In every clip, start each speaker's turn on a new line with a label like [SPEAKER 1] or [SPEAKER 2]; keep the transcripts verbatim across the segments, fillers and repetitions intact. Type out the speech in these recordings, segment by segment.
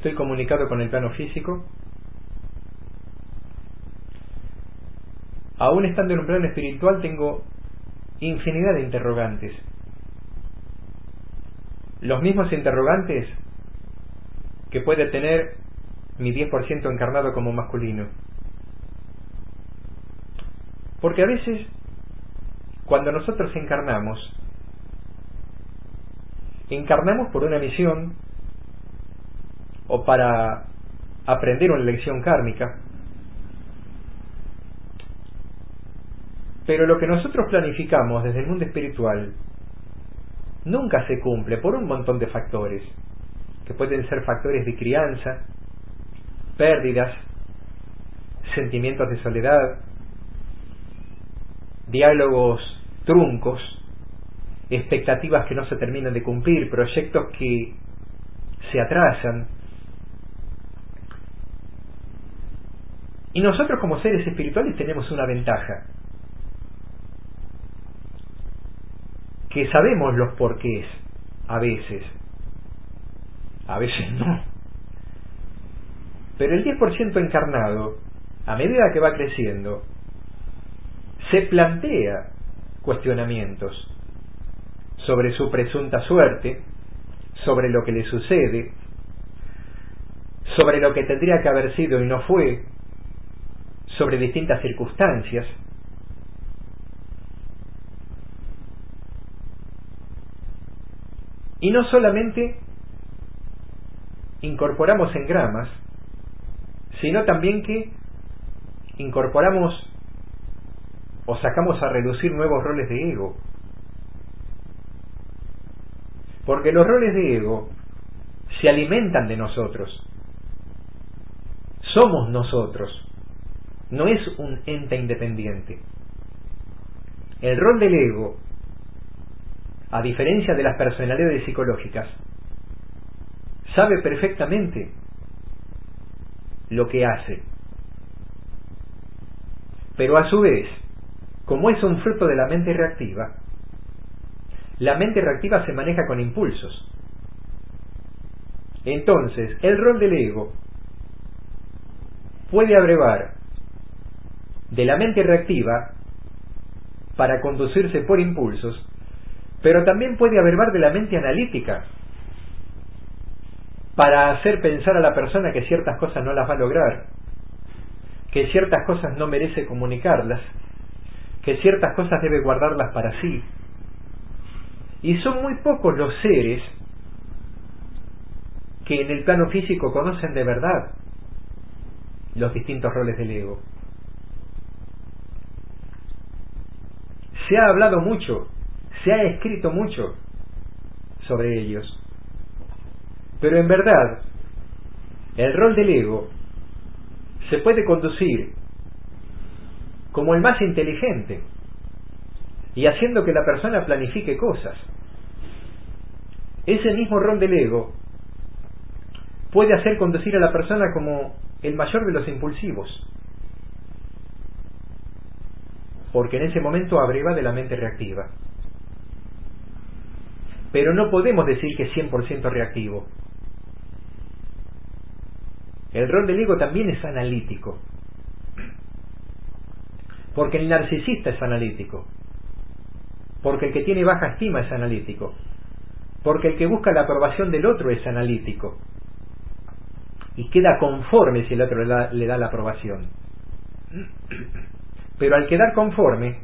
[SPEAKER 1] estoy comunicado con el plano físico, aún estando en un plano espiritual tengo infinidad de interrogantes. Los mismos interrogantes que puede tener mi diez por ciento encarnado como masculino. Porque a veces, cuando nosotros encarnamos, encarnamos por una misión o para aprender una lección kármica, pero lo que nosotros planificamos desde el mundo espiritual nunca se cumple por un montón de factores, que pueden ser factores de crianza, pérdidas, sentimientos de soledad, diálogos truncos, expectativas que no se terminan de cumplir, proyectos que se atrasan. Y nosotros como seres espirituales tenemos una ventaja, que sabemos los porqués, a veces, a veces no. Pero el diez por ciento encarnado, a medida que va creciendo, se plantea cuestionamientos sobre su presunta suerte, sobre lo que le sucede, sobre lo que tendría que haber sido y no fue, sobre distintas circunstancias. Y no solamente incorporamos engramas, sino también que incorporamos o sacamos a relucir nuevos roles de ego. Porque los roles de ego se alimentan de nosotros. Somos nosotros. No es un ente independiente. El rol del ego, a diferencia de las personalidades psicológicas, sabe perfectamente lo que hace. Pero a su vez, como es un fruto de la mente reactiva, la mente reactiva se maneja con impulsos. Entonces, el rol del ego puede abrevar de la mente reactiva para conducirse por impulsos, pero también puede abrevar de la mente analítica para hacer pensar a la persona que ciertas cosas no las va a lograr, que ciertas cosas no merece comunicarlas, que ciertas cosas debe guardarlas para sí. Y son muy pocos los seres que en el plano físico conocen de verdad los distintos roles del ego. Se ha hablado mucho, se ha escrito mucho sobre ellos, pero en verdad el rol del ego se puede conducir como el más inteligente y haciendo que la persona planifique cosas. Ese mismo rol del ego puede hacer conducir a la persona como el mayor de los impulsivos, porque en ese momento abreva de la mente reactiva. Pero no podemos decir que es cien por ciento reactivo. El rol del ego también es analítico, porque el narcisista es analítico, porque el que tiene baja estima es analítico, porque el que busca la aprobación del otro es analítico y queda conforme si el otro le da, le da la aprobación. Pero al quedar conforme,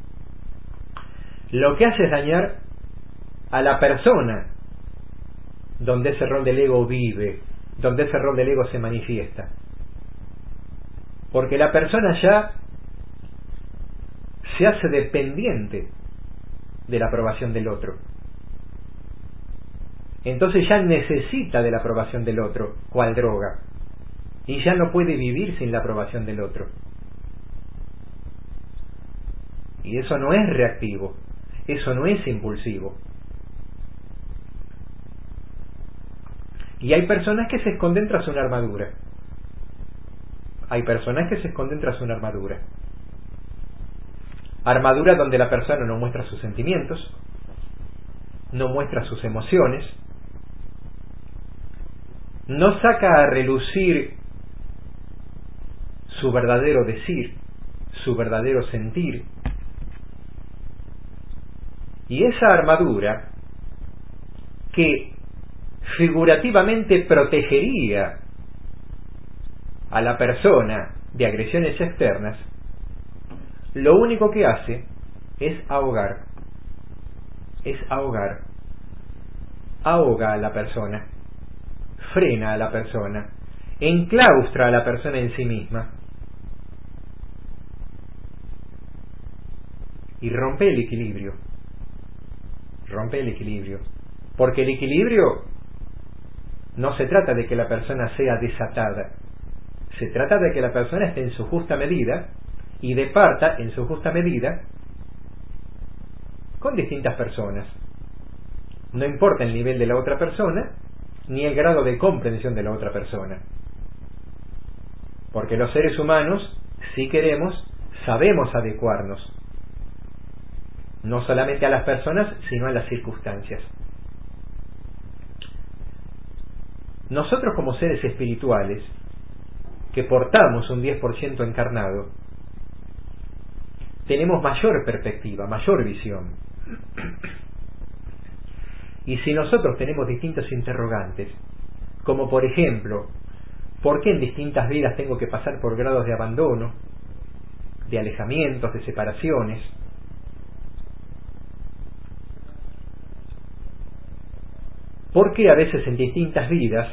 [SPEAKER 1] lo que hace es dañar a la persona donde ese rol del ego vive, donde ese rol del ego se manifiesta, porque la persona ya se hace dependiente de la aprobación del otro. Entonces ya necesita de la aprobación del otro, cual droga, y ya no puede vivir sin la aprobación del otro. Y eso no es reactivo, eso no es impulsivo. Y hay personas que se esconden tras una armadura. Hay personas que se esconden tras una armadura. Armadura donde la persona no muestra sus sentimientos, no muestra sus emociones, no saca a relucir su verdadero decir, su verdadero sentir. Y esa armadura, que figurativamente protegería a la persona de agresiones externas, lo único que hace es ahogar, es ahogar, ahoga a la persona, frena a la persona, enclaustra a la persona en sí misma y rompe el equilibrio, rompe el equilibrio, porque el equilibrio no se trata de que la persona sea desatada, se trata de que la persona esté en su justa medida y departa en su justa medida con distintas personas. No importa el nivel de la otra persona ni el grado de comprensión de la otra persona, porque los seres humanos, si queremos, sabemos adecuarnos no solamente a las personas, sino a las circunstancias. Nosotros, como seres espirituales que portamos un diez por ciento encarnado, tenemos mayor perspectiva, mayor visión. Y si nosotros tenemos distintos interrogantes, como por ejemplo, ¿por qué en distintas vidas tengo que pasar por grados de abandono, de alejamientos, de separaciones? ¿Por qué a veces en distintas vidas,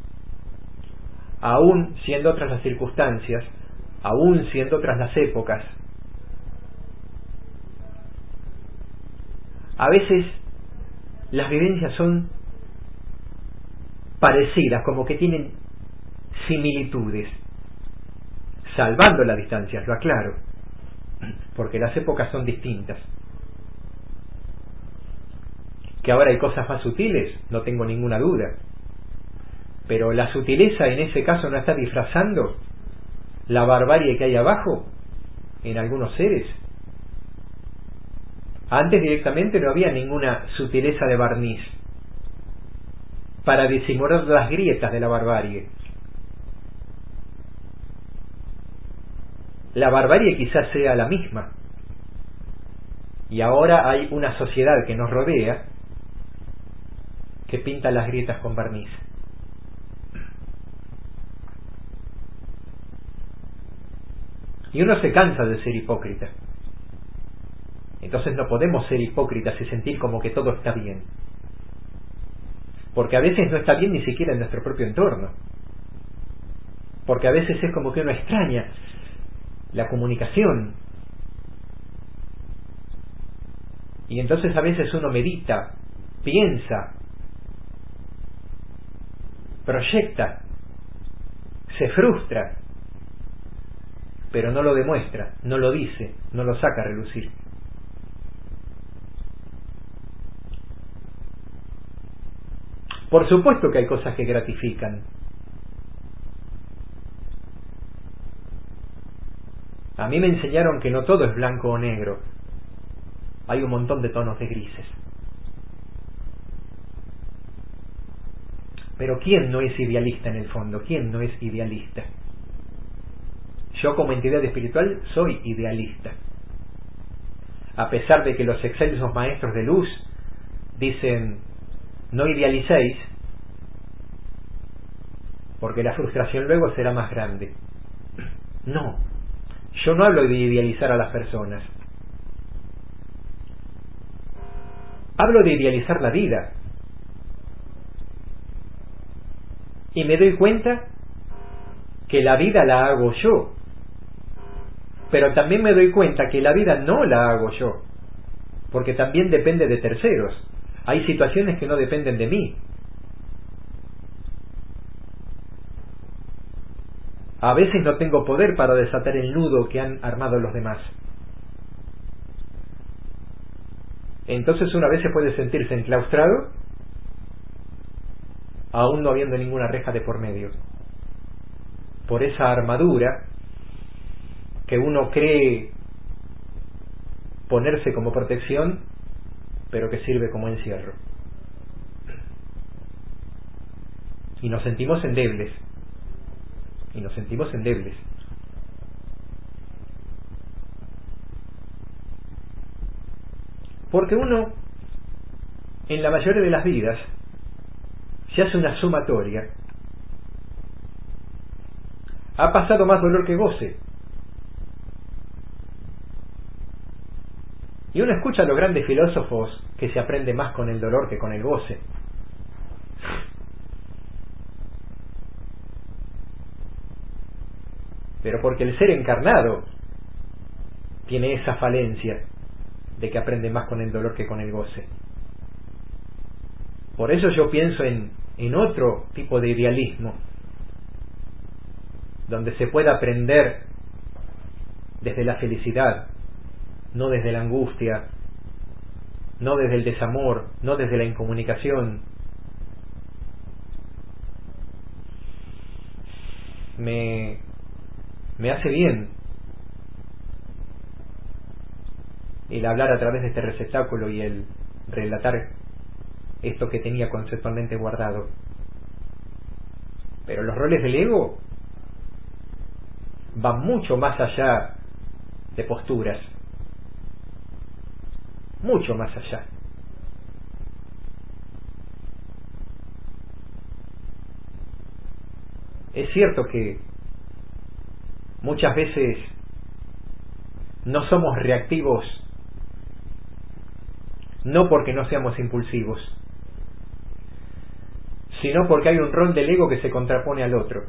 [SPEAKER 1] aún siendo otras las circunstancias, aún siendo otras las épocas, a veces las vivencias son parecidas, como que tienen similitudes, salvando las distancias, lo aclaro, porque las épocas son distintas? Que ahora hay cosas más sutiles, no tengo ninguna duda, pero la sutileza en ese caso no está disfrazando la barbarie que hay abajo en algunos seres. Antes directamente no había ninguna sutileza de barniz para disimular las grietas de la barbarie. La barbarie quizás sea la misma, y ahora hay una sociedad que nos rodea que pinta las grietas con barniz. Y uno se cansa de ser hipócrita. Entonces no podemos ser hipócritas y sentir como que todo está bien, porque a veces no está bien ni siquiera en nuestro propio entorno, porque a veces es como que uno extraña la comunicación, y entonces a veces uno medita, piensa, proyecta, se frustra, pero no lo demuestra, no lo dice, no lo saca a relucir. Por supuesto que hay cosas que gratifican. A mí me enseñaron que no todo es blanco o negro, hay un montón de tonos de grises. Pero ¿quién no es idealista en el fondo? ¿Quién no es idealista? Yo, como entidad espiritual, soy idealista. A pesar de que los excelsos maestros de luz dicen: no idealicéis, porque la frustración luego será más grande. No, yo no hablo de idealizar a las personas. Hablo de idealizar la vida. Y me doy cuenta que la vida la hago yo. Pero también me doy cuenta que la vida no la hago yo, porque también depende de terceros. Hay situaciones que no dependen de mí. A veces no tengo poder para desatar el nudo que han armado los demás. Entonces una vez se puede sentirse enclaustrado, aún no habiendo ninguna reja de por medio, por esa armadura que uno cree ponerse como protección, pero que sirve como encierro. Y nos sentimos endebles. Y nos sentimos endebles. Porque uno, en la mayoría de las vidas, se hace una sumatoria. Ha pasado más dolor que goce. Y uno escucha a los grandes filósofos que se aprende más con el dolor que con el goce. Pero porque el ser encarnado tiene esa falencia de que aprende más con el dolor que con el goce. Por eso yo pienso en, en otro tipo de idealismo, donde se pueda aprender desde la felicidad, no desde la angustia, no desde el desamor, no desde la incomunicación. Me, me hace bien el hablar a través de este receptáculo y el relatar esto que tenía conceptualmente guardado. Pero los roles del ego van mucho más allá de posturas, mucho más allá. Es cierto que muchas veces no somos reactivos, no porque no seamos impulsivos, sino porque hay un rol del ego que se contrapone al otro.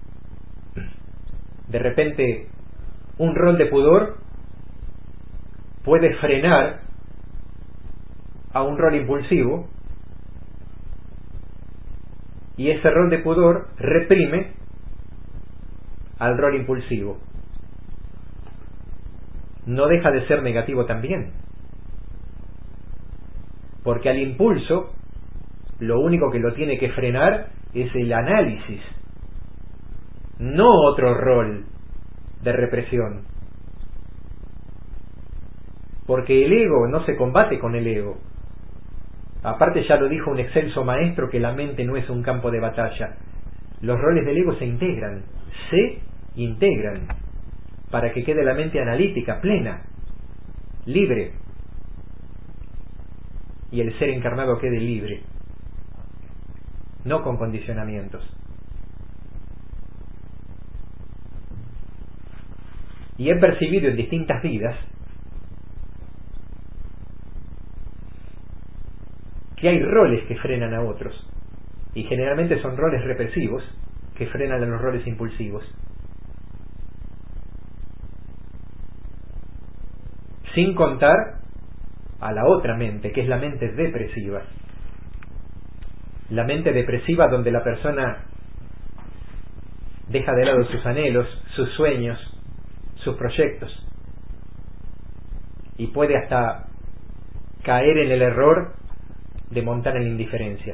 [SPEAKER 1] De repente, un rol de pudor puede frenar a un rol impulsivo, y ese rol de pudor reprime al rol impulsivo. No deja de ser negativo también, porque al impulso lo único que lo tiene que frenar es el análisis, no otro rol de represión. Porque el ego no se combate con el ego. Aparte, ya lo dijo un excelso maestro, que la mente no es un campo de batalla. Los roles del ego se integran, se integran, para que quede la mente analítica, plena, libre, y el ser encarnado quede libre, no con condicionamientos. Y he percibido en distintas vidas que hay roles que frenan a otros, y generalmente son roles represivos que frenan a los roles impulsivos, sin contar a la otra mente, que es la mente depresiva. La mente depresiva, donde la persona deja de lado sus anhelos, sus sueños, sus proyectos, y puede hasta caer en el error de montar en la indiferencia.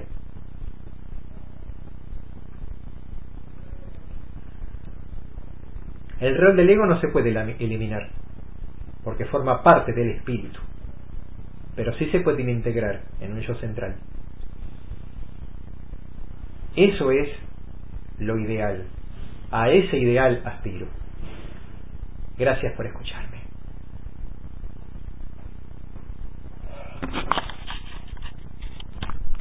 [SPEAKER 1] El rol del ego no se puede eliminar, porque forma parte del espíritu, pero sí se puede integrar en un yo central. Eso es lo ideal. A ese ideal aspiro. Gracias por escucharme.